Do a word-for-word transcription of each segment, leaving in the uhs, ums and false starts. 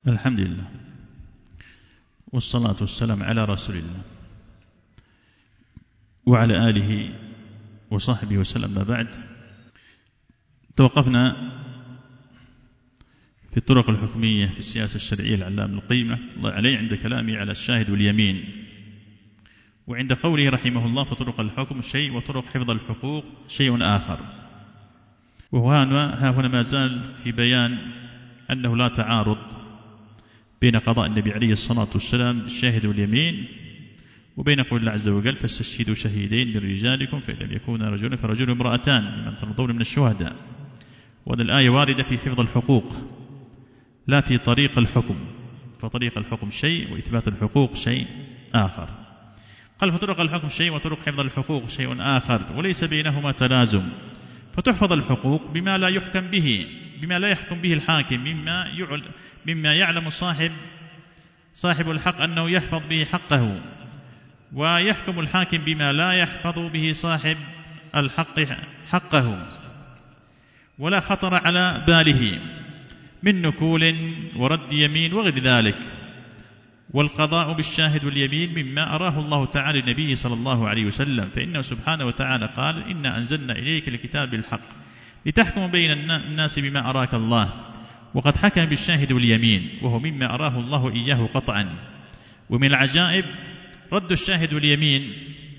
الحمد لله والصلاة والسلام على رسول الله وعلى آله وصحبه وسلم. ما بعد، توقفنا في الطرق الحكمية في السياسة الشرعية العلامة القيمة الله عليه عند كلامه على الشاهد واليمين، وعند قوله رحمه الله فطرق الحكم شيء وطرق حفظ الحقوق شيء آخر. وها هنا ما زال في بيان أنه لا تعارض بين قضاء النبي عليه الصلاة والسلام بالشاهد واليمين وبين قول الله عز وجل فاستشهدوا شهيدين من رجالكم فإن لم يكونا رجل فرجل امرأتان ممن ترضون من الشهداء. وهذه الآية واردة في حفظ الحقوق لا في طريق الحكم، فطريق الحكم شيء وإثبات الحقوق شيء آخر. قال فطرق الحكم شيء وطرق حفظ الحقوق شيء آخر وليس بينهما تلازم، فتحفظ الحقوق بما لا يحكم به بما لا يحكم به الحاكم مما يعل مما يعلم صاحب صاحب الحق أنه يحفظ به حقه، ويحكم الحاكم بما لا يحفظ به صاحب الحق حقه ولا خطر على باله من نكول ورد يمين وغير ذلك. والقضاء بالشاهد واليمين مما أراه الله تعالى لنبيه صلى الله عليه وسلم، فإنه سبحانه وتعالى قال إنا أنزلنا إليك الكتاب بالحق لتحكم بين الناس بما أراك الله، وقد حكم بالشاهد واليمين وهو مما أراه الله إياه قطعا. ومن العجائب رد الشاهد واليمين،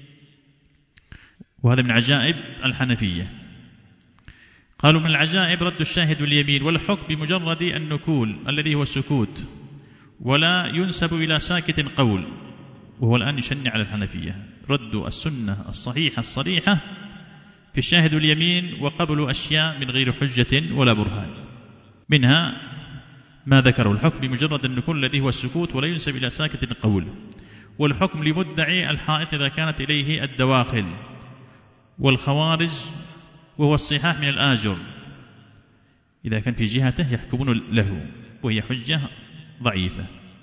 وهذا من عجائب الحنفية. قالوا من العجائب رد الشاهد واليمين والحكم بمجرد النكول الذي هو السكوت، ولا ينسب إلى ساكت قول، وهو الآن يشنع على الحنفية رد السنة الصحيحة الصريحة في الشاهد واليمين وقبل أشياء من غير حجة ولا برهان. منها ما ذكروا الحكم بمجرد النكول الذي هو السكوت ولا ينسب إلى ساكت قول، والحكم لمدعي الحائط إذا كانت إليه الدواخل، والخوارج وهو الصحاح من الآجر إذا كان في جهته يحكمون له وهي حجة ضعيفة.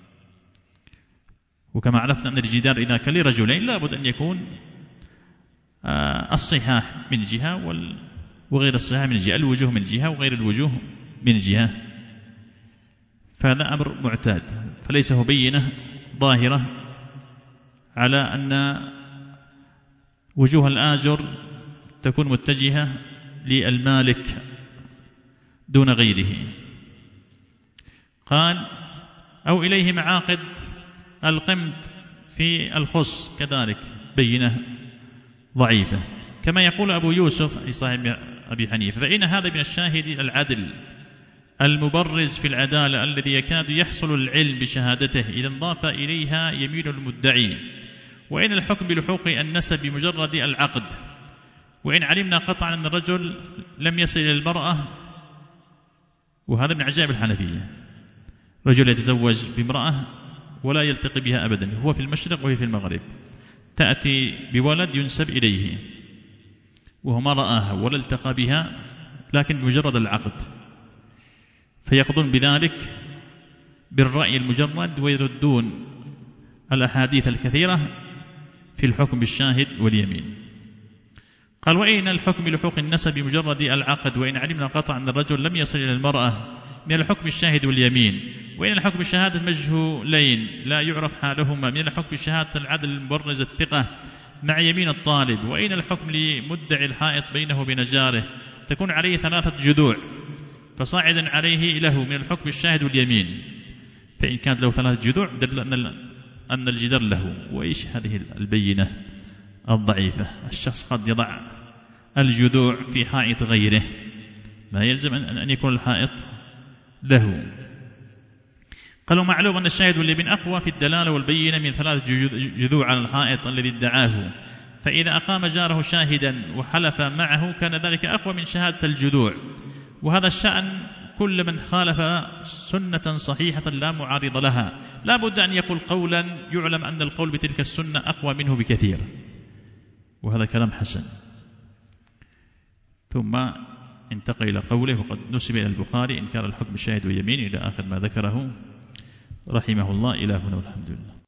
وكما عرفنا أن الجدار إذا كان لرجلين لابد أن يكون الصحاح من جهة وغير الصحاح من جهة، الوجوه من جهة وغير الوجوه من جهة، فهذا أمر معتاد، فليس هو بينة ظاهرة على أن وجوه الآجر تكون متجهة للمالك دون غيره. قال أو إليه معاقد القمد في الخص كذلك بينة ضعيفة، كما يقول أبو يوسف صاحب أبي حنيفة فإن هذا من الشاهد العدل المبرز في العدالة الذي يكاد يحصل العلم بشهادته إذا انضاف إليها يمين المدعي، وإن الحكم بلحوق النسب بمجرد العقد، وإن علمنا قطعا أن الرجل لم يصل إلى المرأة. وهذا من عجائب الحنفية، رجل يتزوج بامرأة ولا يلتقي بها أبدا، هو في المشرق وهي في المغرب، تأتي بولد ينسب إليه وهو ما رآها ولا التقى بها لكن بمجرد العقد، فيقضون بذلك بالرأي المجرد ويردون الأحاديث الكثيرة في الحكم بالشاهد واليمين. قال وإن الحكم لحوق النسب بمجرد العقد، وإن علمنا قطعا أن الرجل لم يصل إلى المرأة من الحكم الشاهد واليمين، وإن الحكم الشهادة مجهولين لا يعرف حالهما من الحكم الشهادة العدل المبرز الثقة مع يمين الطالب، وإن الحكم لمدعي الحائط بينه وبين جاره تكون عليه ثلاثة جذوع فصاعدا عليه له من الحكم الشاهد واليمين، فإن كانت له ثلاثة جذوع دل أن الجدار له. وإيش هذه البينة الضعيفة؟ الشخص قد يضع الجذوع في حائط غيره، ما يلزم أن يكون الحائط له. قالوا معلوم أن الشاهد واليمين أقوى في الدلالة والبينة من ثلاث جذوع على الحائط الذي ادعاه، فإذا أقام جاره شاهدا وحلف معه كان ذلك أقوى من شهادة الجذوع. وهذا الشأن كل من خالف سنة صحيحة لا معارض لها لا بد أن يقول قولا يعلم أن القول بتلك السنة أقوى منه بكثير، وهذا كلام حسن. ثم انتقل إلى قوله وقد نسب إلى البخاري إنكار الحكم الشاهد واليمين إلى آخر ما ذكره رحمه الله. إلى هنا والحمد لله.